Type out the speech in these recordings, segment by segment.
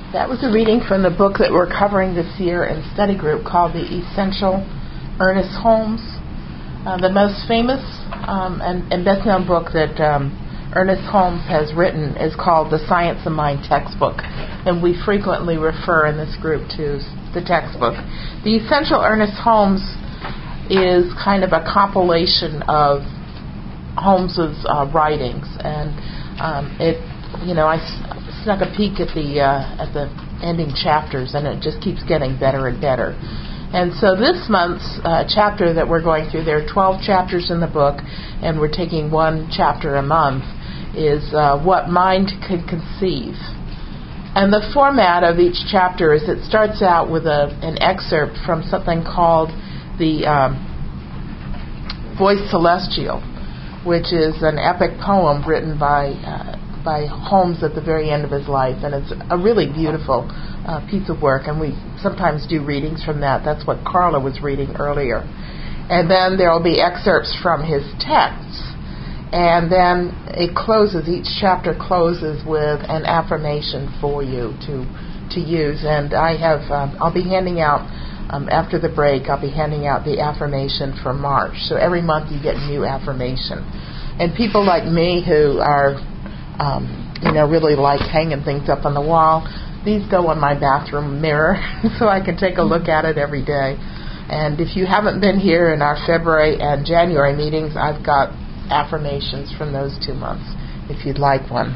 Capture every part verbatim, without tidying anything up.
That was a reading from the book that we're covering this year in study group called The Essential, Ernest Holmes. Uh, the most famous um, and, and best-known book that um, Ernest Holmes has written is called The Science of Mind textbook, and we frequently refer in this group to the textbook. The Essential Ernest Holmes is kind of a compilation of Holmes's uh, writings, and um, it, you know, I snuck a peek at the uh, at the ending chapters, and it just keeps getting better and better. And so this month's uh, chapter that we're going through, there are twelve chapters in the book, and we're taking one chapter a month, is uh, What Mind Can Conceive. And the format of each chapter is it starts out with a, an excerpt from something called the um, Voice Celestial, which is an epic poem written by uh, by Holmes at the very end of his life, and it's a really beautiful uh, piece of work, and we sometimes do readings from that. That's what Carla was reading earlier. And then there will be excerpts from his texts, and then it closes, each chapter closes with an affirmation for you to to use, and I have, um, I'll be handing out, um, after the break, I'll be handing out the affirmation for March. So every month you get a new affirmation. And people like me who are Um, you know, really like hanging things up on the wall, these go on my bathroom mirror so I can take a look at it every day. And if you haven't been here in our February and January meetings, I've got affirmations from those two months if you'd like one.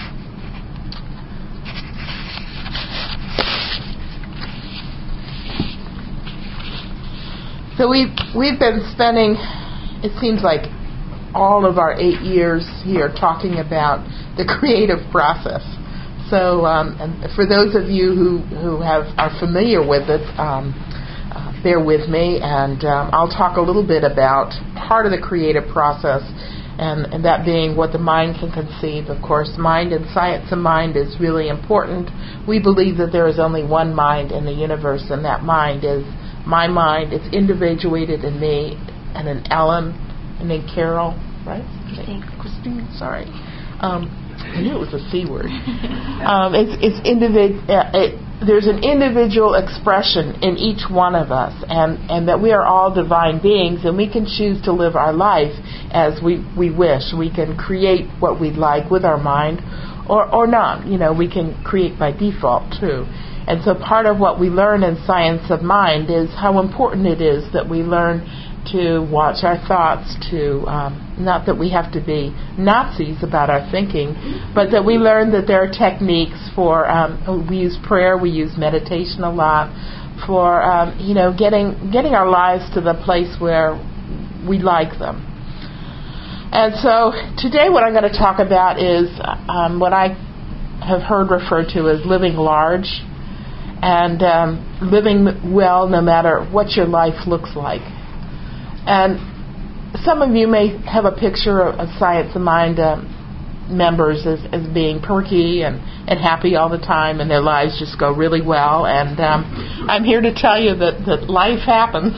So we've, we've been spending, it seems like, all of our eight years here talking about the creative process. So, um, and for those of you who, who have are familiar with it, um, uh, bear with me, and um, I'll talk a little bit about part of the creative process, and, and that being what the mind can conceive. Of course, mind and science of mind is really important. We believe that there is only one mind in the universe, and that mind is my mind. It's individuated in me and in Ellen and then Carol, right? Christine. Christine, sorry. Um, I knew it was a C word. um, it's it's individ- uh, it, there's an individual expression in each one of us, and, and that we are all divine beings, and we can choose to live our life as we, we wish. We can create what we'd like with our mind, or, or not. You know, we can create by default, too. And so part of what we learn in Science of Mind is how important it is that we learn to watch our thoughts, to um, not that we have to be Nazis about our thinking, but that we learn that there are techniques for, um, we use prayer, we use meditation a lot, for, um, you know, getting getting our lives to the place where we like them. And so today what I'm going to talk about is um, what I have heard referred to as living large, and um, living well no matter what your life looks like. And some of you may have a picture of, of Science of Mind um, members as, as being perky and, and happy all the time, and their lives just go really well. And um, I'm here to tell you that, that life happens.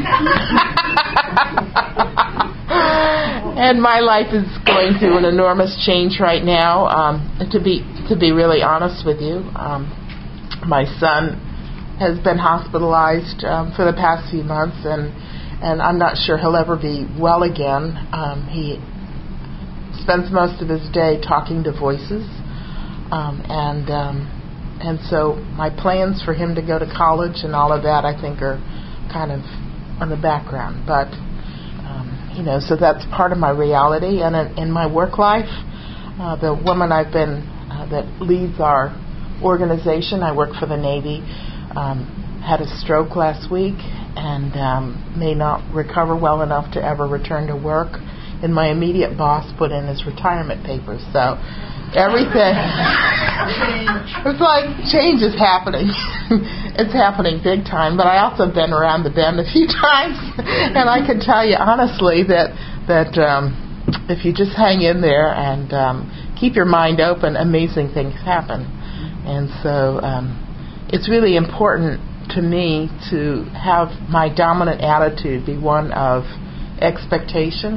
And my life is going through an enormous change right now. Um, to be to be really honest with you, um, my son has been hospitalized um, for the past few months, and and I'm not sure he'll ever be well again. Um, he spends most of his day talking to voices, um, and um, and so my plans for him to go to college and all of that, I think, are kind of on the background. But um, you know, so that's part of my reality. And in, in my work life, uh, the woman I've been uh, that leads our organization, I work for the Navy, um, had a stroke last week, and um, may not recover well enough to ever return to work. And my immediate boss put in his retirement papers. So everything, it's like change is happening. It's happening big time. But I also have been around the bend a few times, and I can tell you honestly that that um, if you just hang in there and um, keep your mind open, amazing things happen. And so um, it's really important to me to have my dominant attitude be one of expectation,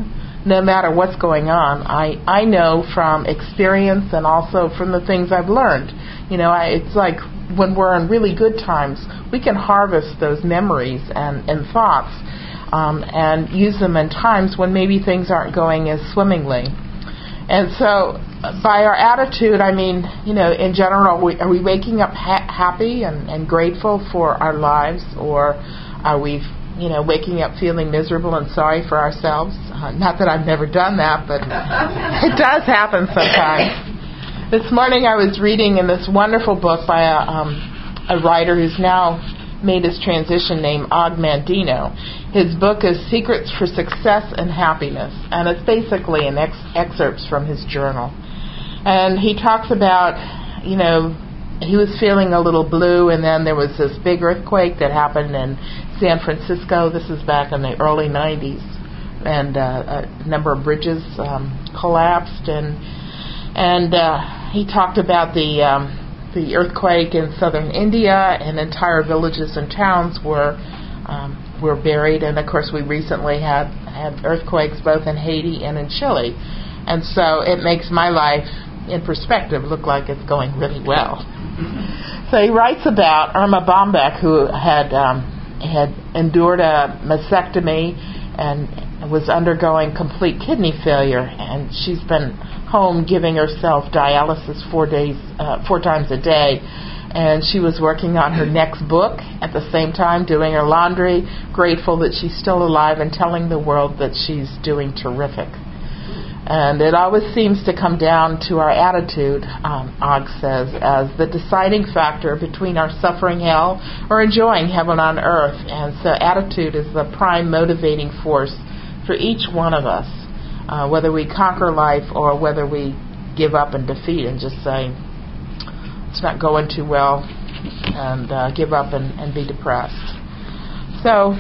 no matter what's going on. I, I know from experience and also from the things I've learned. You know, I, it's like when we're in really good times, we can harvest those memories and, and thoughts um, and use them in times when maybe things aren't going as swimmingly. And so by our attitude, I mean, you know, in general, we, are we waking up ha- happy and, and grateful for our lives, or are we, you know, waking up feeling miserable and sorry for ourselves? Uh, not that I've never done that, but it does happen sometimes. This morning I was reading in this wonderful book by a, um, a writer who's now made his transition, named Og Mandino. His book is Secrets for Success and Happiness, and it's basically an ex- excerpts from his journal. And he talks about, you know, he was feeling a little blue, and then there was this big earthquake that happened in San Francisco. This is back in the early nineties, and uh, a number of bridges um, collapsed, and and uh, he talked about the um, the earthquake in southern India, and entire villages and towns were um, were buried. And of course, we recently had had earthquakes both in Haiti and in Chile, and so it makes my life in perspective look like it's going really well. So he writes about Irma Bombeck, who had um, had endured a mastectomy and was undergoing complete kidney failure, and she's been home giving herself dialysis four days, uh, four times a day, and she was working on her next book at the same time, doing her laundry, grateful that she's still alive and telling the world that she's doing terrific. And it always seems to come down to our attitude, um, Og says, as the deciding factor between our suffering hell or enjoying heaven on earth. And so attitude is the prime motivating force for each one of us, uh, whether we conquer life or whether we give up and defeat and just say, it's not going too well, and uh, give up and, and be depressed. So,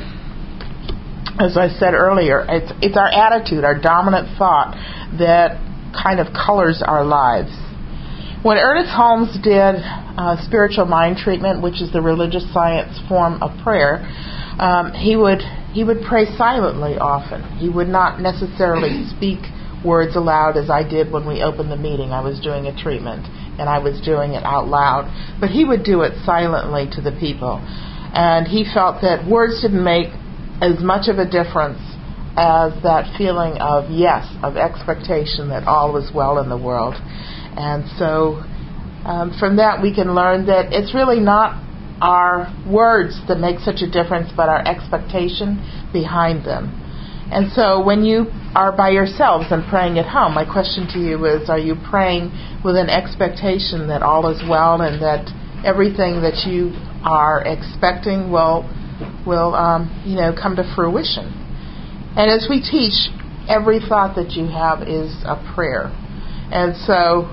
as I said earlier, it's it's our attitude, our dominant thought, that kind of colors our lives. When Ernest Holmes did uh, spiritual mind treatment, which is the religious science form of prayer, um, he would he would pray silently often. He would not necessarily speak words aloud as I did when we opened the meeting. I was doing a treatment and I was doing it out loud, but he would do it silently to the people. And he felt that words didn't make as much of a difference as that feeling of yes, of expectation that all is well in the world. And so um, from that we can learn that it's really not our words that make such a difference, but our expectation behind them. And so when you are by yourselves and praying at home, my question to you is, are you praying with an expectation that all is well and that everything that you are expecting will will, um, you know, come to fruition? And as we teach, every thought that you have is a prayer. And so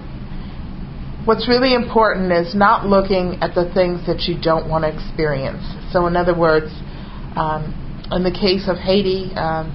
what's really important is not looking at the things that you don't want to experience. So in other words, um, in the case of Haiti, um,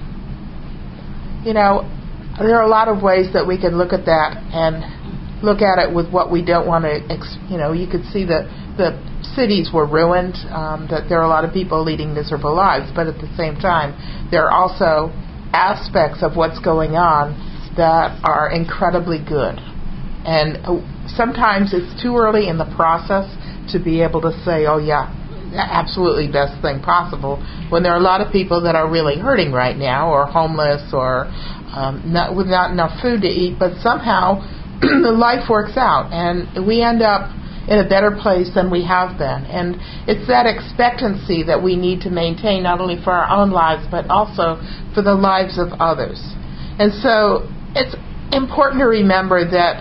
you know, there are a lot of ways that we can look at that and look at it with what we don't want to, ex- you know, you could see that the cities were ruined, um, that there are a lot of people leading miserable lives, but at the same time, there are also aspects of what's going on that are incredibly good. And sometimes it's too early in the process to be able to say, oh yeah, absolutely best thing possible, when there are a lot of people that are really hurting right now, or homeless, or um, not, with not enough food to eat, but somehow life works out, and we end up in a better place than we have been. And it's that expectancy that we need to maintain, not only for our own lives, but also for the lives of others. And so it's important to remember that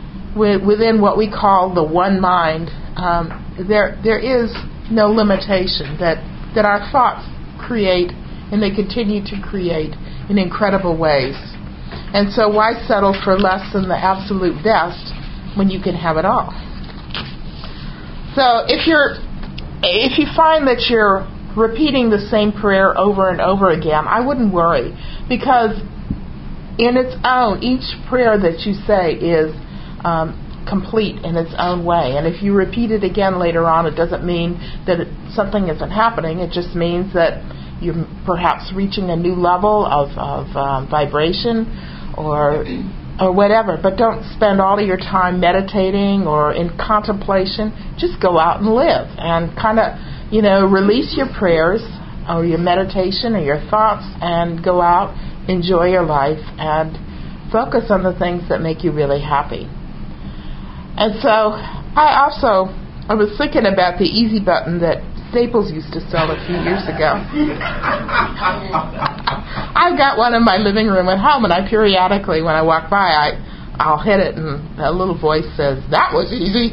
within what we call the one mind, um, there there is no limitation, that, that our thoughts create, and they continue to create in incredible ways. And so why settle for less than the absolute best when you can have it all? So if you're, if you find that you're repeating the same prayer over and over again, I wouldn't worry, because in its own, each prayer that you say is um, complete in its own way. And if you repeat it again later on, it doesn't mean that it, something isn't happening. It just means that you're perhaps reaching a new level of, of um, vibration or or whatever. But don't spend all of your time meditating or in contemplation. Just go out and live and kind of, you know, release your prayers or your meditation or your thoughts and go out, enjoy your life, and focus on the things that make you really happy. And so I also, I was thinking about the easy button that Staples used to sell a few years ago. I've got one in my living room at home, and I periodically, when I walk by, I, I'll hit it, and a little voice says, "That was easy."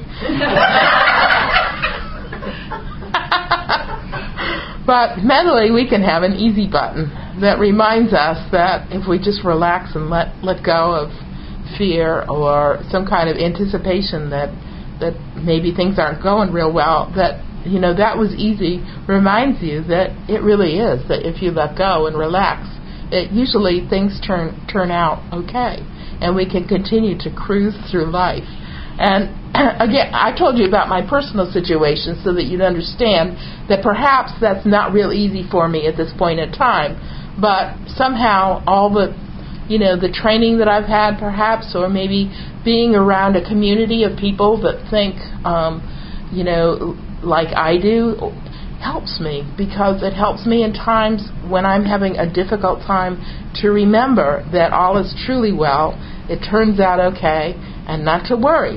But mentally, we can have an easy button that reminds us that if we just relax and let, let go of fear or some kind of anticipation that that maybe things aren't going real well, that, you know, that was easy, reminds you that it really is, that if you let go and relax, it usually things turn turn out okay, and we can continue to cruise through life. And again, I told you about my personal situation so that you'd understand that perhaps that's not real easy for me at this point in time, but somehow all the, you know, the training that I've had perhaps, or maybe being around a community of people that think, um, you know, like I do, helps me, because it helps me in times when I'm having a difficult time to remember that all is truly well, it turns out okay, and not to worry.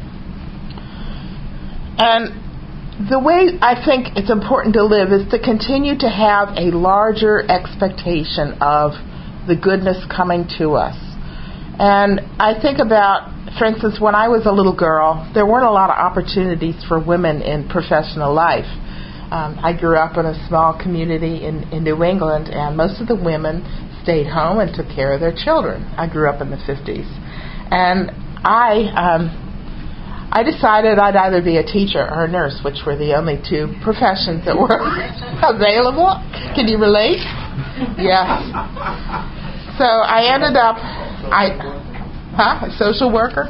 And the way I think it's important to live is to continue to have a larger expectation of the goodness coming to us. And I think about, for instance, when I was a little girl, there weren't a lot of opportunities for women in professional life. Um, I grew up in a small community in, in New England, and most of the women stayed home and took care of their children. I grew up in the fifties. And I um, I decided I'd either be a teacher or a nurse, which were the only two professions that were available. Can you relate? Yes. So I ended up, I, huh, a social worker?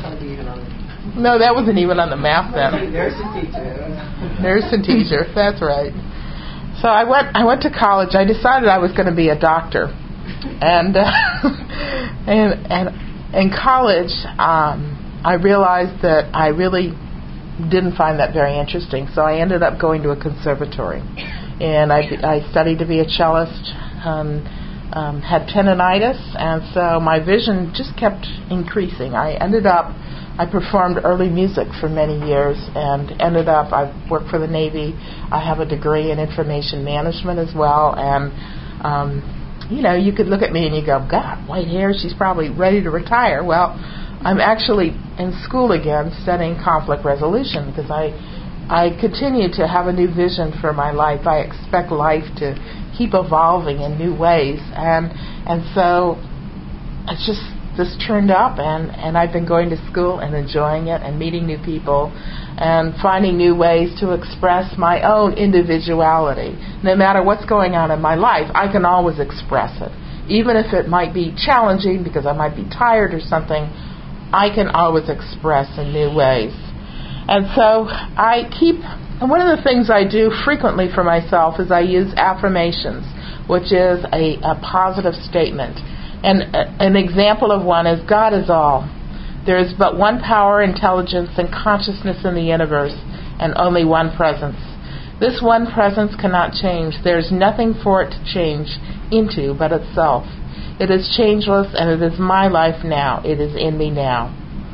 No, that wasn't even on the map then. Nurse and teacher. Nurse and teacher, that's right. So I went. I went to college. I decided I was going to be a doctor, and uh, and and in college, um, I realized that I really didn't find that very interesting. So I ended up going to a conservatory, and I I studied to be a cellist. Um, um, had tendonitis, and so my vision just kept increasing. I ended up. I performed early music for many years and ended up, I worked for the Navy. I have a degree in information management as well. And, um, you know, you could look at me and you go, God, white hair, she's probably ready to retire. Well, I'm actually in school again studying conflict resolution because I, I continue to have a new vision for my life. I expect life to keep evolving in new ways. And, and so it's just, this turned up, and, and I've been going to school and enjoying it and meeting new people and finding new ways to express my own individuality. No matter what's going on in my life, I can always express it. Even if it might be challenging because I might be tired or something, I can always express in new ways. And so I keep, and one of the things I do frequently for myself is I use affirmations, which is a, a positive statement. And an example of one is, God is all. There is but one power, intelligence, and consciousness in the universe, and only one presence. This one presence cannot change. There is nothing for it to change into but itself. It is changeless, and it is my life now. It is in me now.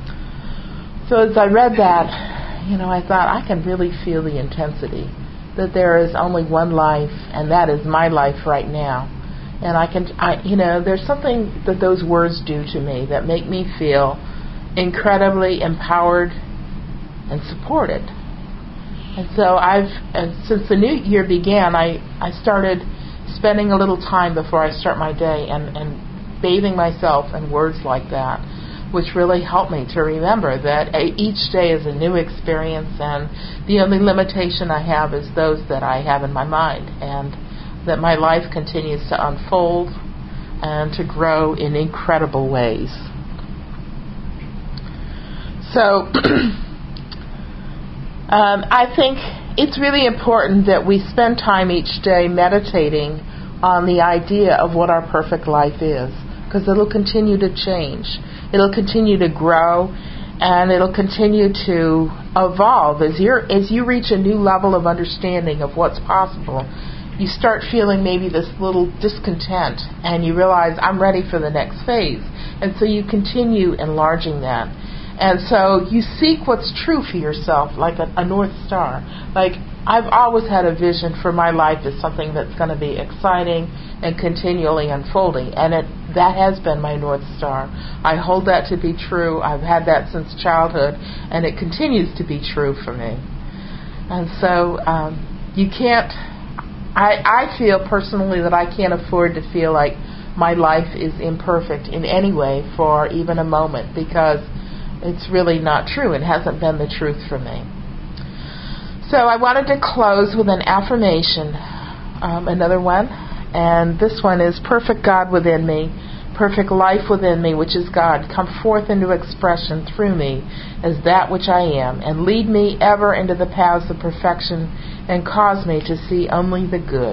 So as I read that, you know, I thought, I can really feel the intensity, that there is only one life, and that is my life right now. And I can, I, you know, there's something that those words do to me that make me feel incredibly empowered and supported. And so I've, and since the new year began, I, I started spending a little time before I start my day and, and bathing myself in words like that, which really helped me to remember that each day is a new experience, and the only limitation I have is those that I have in my mind, and that my life continues to unfold and to grow in incredible ways. So um, I think it's really important that we spend time each day meditating on the idea of what our perfect life is, because it'll continue to change. It'll continue to grow, and it'll continue to evolve. As you as you reach a new level of understanding of what's possible, you start feeling maybe this little discontent, and you realize, I'm ready for the next phase. And so you continue enlarging that. And so you seek what's true for yourself, like a, a North Star. Like, I've always had a vision for my life as something that's going to be exciting and continually unfolding. And it, that has been my North Star. I hold that to be true. I've had that since childhood, and it continues to be true for me. And so um, you can't... I, I feel personally that I can't afford to feel like my life is imperfect in any way for even a moment, because it's really not true. It hasn't been the truth for me. So I wanted to close with an affirmation, um, another one, and this one is: perfect God within me, perfect life within me, which is God, come forth into expression through me as that which I am, and lead me ever into the paths of perfection, and cause me to see only the good.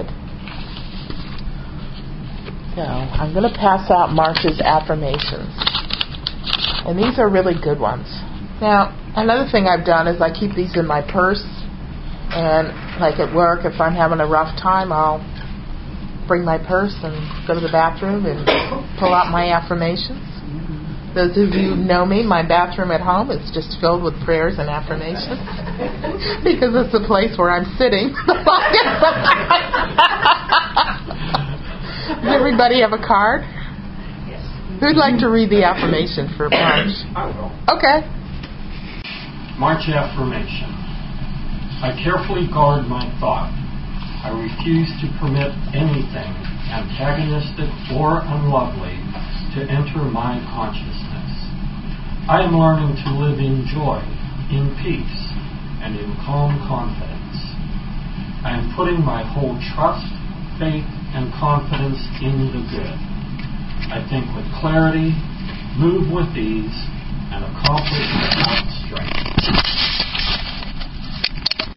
So I'm going to pass out Marcia's affirmations. And these are really good ones. Now, another thing I've done is I keep these in my purse. And like at work, if I'm having a rough time, I'll bring my purse and go to the bathroom and pull out my affirmations. Those of you who know me, my bathroom at home is just filled with prayers and affirmations because it's the place where I'm sitting. Does everybody have a card? Yes. Who'd like to read the affirmation for March? I will. Okay. March affirmation. I carefully guard my thought. I refuse to permit anything antagonistic or unlovely to enter my consciousness. I am learning to live in joy, in peace, and in calm confidence. I am putting my whole trust, faith, and confidence in the good. I think with clarity, move with ease, and accomplish